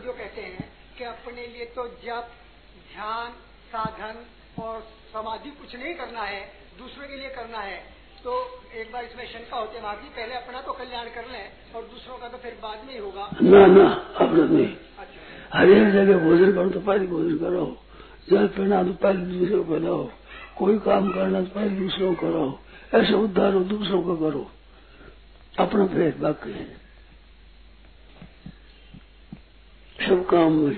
जो कहते हैं कि अपने लिए तो जप, ध्यान, साधन और समाधि कुछ नहीं करना है, दूसरों के लिए करना है। तो एक बार इसमें शंका होती है महाराज जी, पहले अपना तो कल्याण कर लें और दूसरों का तो फिर बाद में ही होगा। ना अब नहीं। अच्छा, हर एक जगह भोजन करो तो पहले भोजन करो, जल पीना तो पहले दूसरों को पिलाओ, कोई काम करना तो पहले दूसरों को करो, ऐसे उद्धार हो दूसरों को करो, अपना फिर बाकी सब काम में।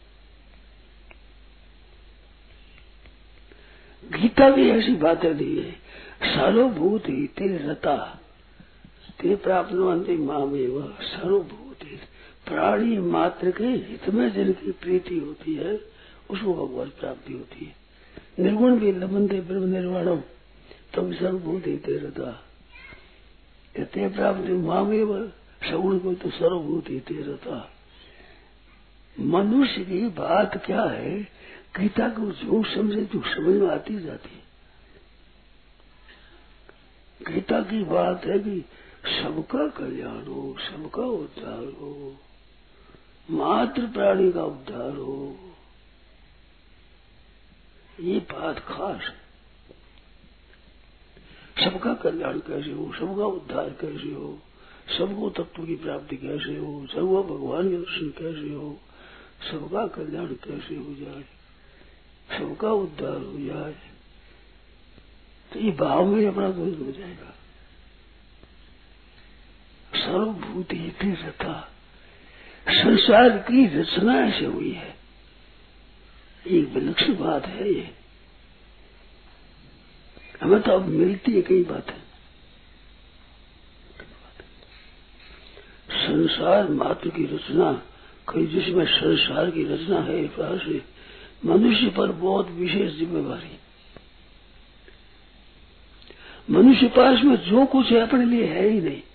गीता भी ऐसी बातें दी है, सर्वभूत हिते रता ते प्राप्त मामेव सर्वभूत हित। प्राणी मात्र के हित में जिनकी प्रीति होती है उसको भगवत प्राप्ति होती है। निर्गुण भी लबंते ब्रह्म निर्वाणम तब सर्वभूत हिते रता ते प्राप्त मामेव, सगुण को तो सर्वभूत हिते रता। मनुष्य की बात क्या है, गीता को जो समझे जो समझ में आती जाती है। गीता की बात है कि सबका कल्याण हो, सबका उद्धार हो, मात्र प्राणी का उद्धार हो, ये बात खास है। सबका कल्याण कैसे हो, सबका उद्धार कैसे हो, सबको तत्व की प्राप्ति कैसे हो, सबको भगवान के दर्शन कैसे हो, सबका कल्याण कैसे हो जाए, सबका उद्धार हो जाए, तो ये भाव में अपना दूर हो जाएगा। सर्वभूत हिते रता, संसार की रचना ऐसे हुई है, एक विलक्षण बात है ये। हमें तो अब मिलती है कई बातें। संसार मात्र की रचना कई, जिसमें संसार की रचना है, से मनुष्य पर बहुत विशेष जिम्मेवारी। मनुष्य पास में जो कुछ है अपने लिए है ही नहीं।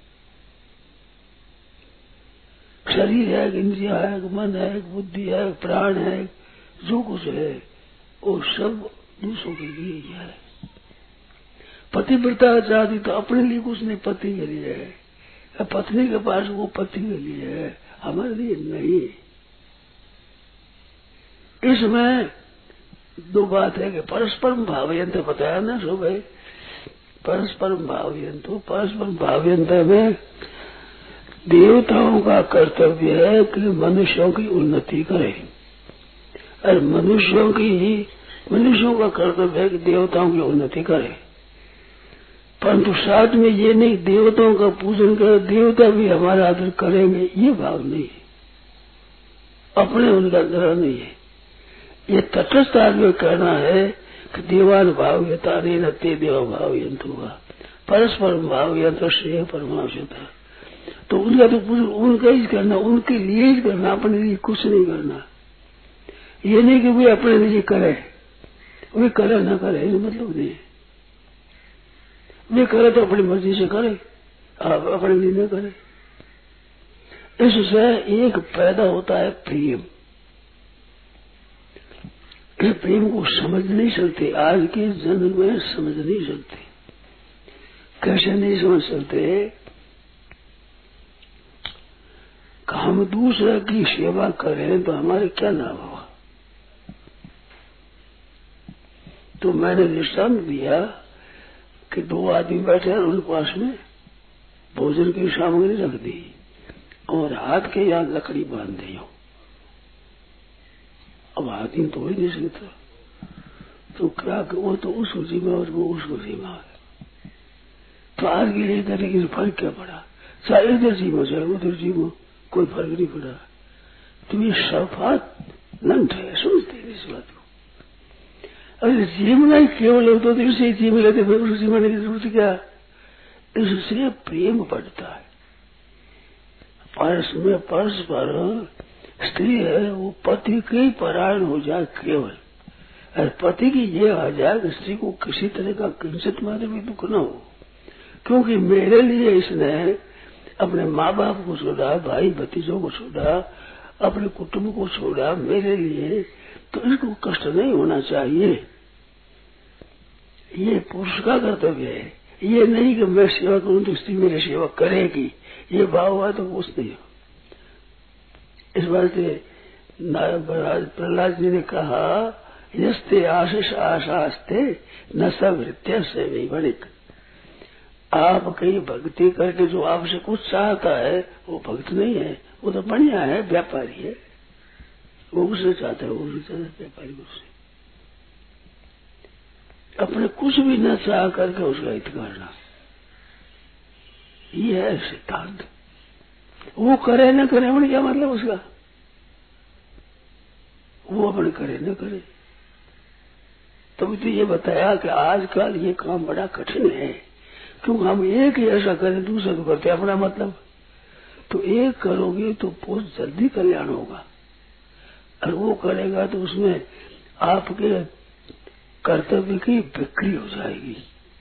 शरीर है, इंद्रिया है, मन है, बुद्धि है, प्राण है, जो कुछ है वो सब दूसरों के लिए ही है। पतिव्रता आजादी तो अपने लिए कुछ नहीं, पति के लिए है, पत्नी के पास वो पति के लिए है, हमारे लिए नहीं। इसमें दो बात है कि परस्परम भावयंत्र बताया ना सुबह, परस्परम भावयंत्र। परस्परम भावयंत्र में देवताओं का कर्तव्य है कि मनुष्यों की उन्नति करे, और मनुष्यों का कर्तव्य है कि देवताओं की उन्नति करे। परंतु साथ में ये नहीं देवताओं का पूजन करे, देवता भी हमारा आदर करेंगे, ये भाव नहीं है, अपने उनका ग्रह नहीं है। ये तटस्थ आदमी कहना है कि देवान भावयता नहीं रहते देव भाव यंत्र हुआ, परस्पर भाव यंत्र से परमावश्यता। तो उनका तो पूजन उनका ही करना, उनके लिए ही करना, अपने लिए कुछ नहीं करना। ये नहीं कि वे अपने लिए करे, वे करे ना करे मतलब नहीं। वे करे तो अपनी मर्जी से करे, आप अपने लिए न करे। इससे एक पैदा होता है प्रेम। इस प्रेम को समझ नहीं सकते, आज के जन्म में समझ नहीं सकते। कैसे नहीं समझ सकते? हम दूसरे की सेवा करें तो हमारे क्या लाभ होगा। तो मैंने दृष्टांत दिया कि दो आदमी बैठे और उनके पास में भोजन की सामग्री रख दी और हाथ के यहाँ लकड़ी बांध दी हो। अब हाथी तो ही नहीं सकता, तो क्या वो तो उस जिम्मा और वो उसको जिम्मा है। तो आज के लिए करने की फर्क क्या पड़ा? चाहे इधर जिम्मा चाहे उधर जिम्मा, कोई फर्क नहीं पड़ा। तो ये सफात नंट है, समझते हैं इस बात को। अगर जीवना ही केवल हो तो इसे जीव लेते, फिर उस जीवने की जरूरत क्या? इससे प्रेम बढ़ता है। परस्पर स्त्री है वो पति के परायण हो जाए केवल, और पति की ये आ जाए कि स्त्री को किसी तरह का किंचित मात्र भी दुख न हो, क्योंकि मेरे लिए इसने अपने माँ बाप को छोड़ा, भाई भतीजों को छोड़ा, अपने कुटुंब को छोड़ा मेरे लिए, तो इसको कष्ट नहीं होना चाहिए। ये पुरुष का कर्तव्य है, ये नहीं कि मैं सेवा करूं तो स्त्री मेरी सेवा करेगी, ये भाव हुआ तो कुछ नहीं हो। इस बात से प्रहलाद जी ने कहा यस्ते आशीष आशास्ते न सवृत्य से वैवणिक। आप कहीं भक्ति करके जो आपसे कुछ चाहता है वो भक्त नहीं है, वो तो बढ़िया है, व्यापारी है। वो उससे चाहता है, वो उससे चाहता है, व्यापारी उससे। अपने कुछ भी न चाह करके उसका हित करना, ये है सिद्धांत। वो करे न करे अपने क्या मतलब उसका, वो अपने करे न करे। तभी तो ये बताया कि आजकल ये काम बड़ा कठिन है, क्योंकि हम एक ही ऐसा करें, दूसरा तो करते अपना मतलब। तो एक करोगे तो बहुत जल्दी कल्याण होगा, और वो करेगा तो उसमें आपके कर्तव्य की बिक्री हो जाएगी।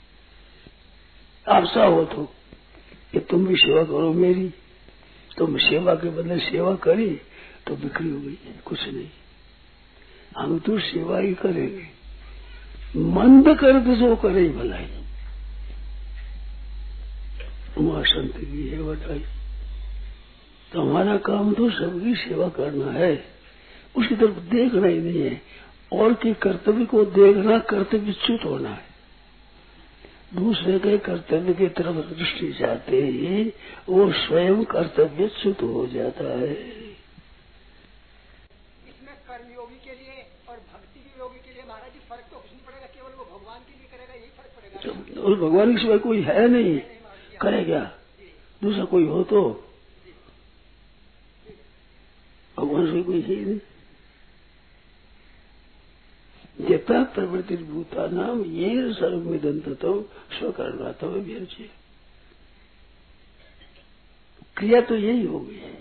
आप चाहो तो कि तुम भी सेवा करो मेरी, तुम सेवा के बदले सेवा करी तो बिक्री हो गई, कुछ नहीं। हम तो सेवा ही करेंगे, मंद कर तो जो करे भलाई। वहां संत की है बताई, तो हमारा काम तो सबकी सेवा करना है, उसकी तरफ देखना ही नहीं है। और के कर्तव्य को देखना कर्तव्यच्युत होना है। दूसरे के कर्तव्य की तरफ दृष्टि जाते ही वो स्वयं कर्तव्यच्युत हो जाता है। इसमें कर्मयोगी के लिए और भक्ति योगी के लिए महाराज जी फर्क तो कुछ नहीं पड़ेगा, केवल वो भगवान के लिए करेगा, यही फर्क पड़ेगा। और भगवान के सिवाय कोई है नहीं, करे क्या? दूसरा कोई हो तो भगवान से कोई है नहीं। यथा प्रवृत्ति भूता नाम ये सर्वमिदं ततो स्वकर्णात्म व्यर्च्य। क्रिया तो यही हो गई है।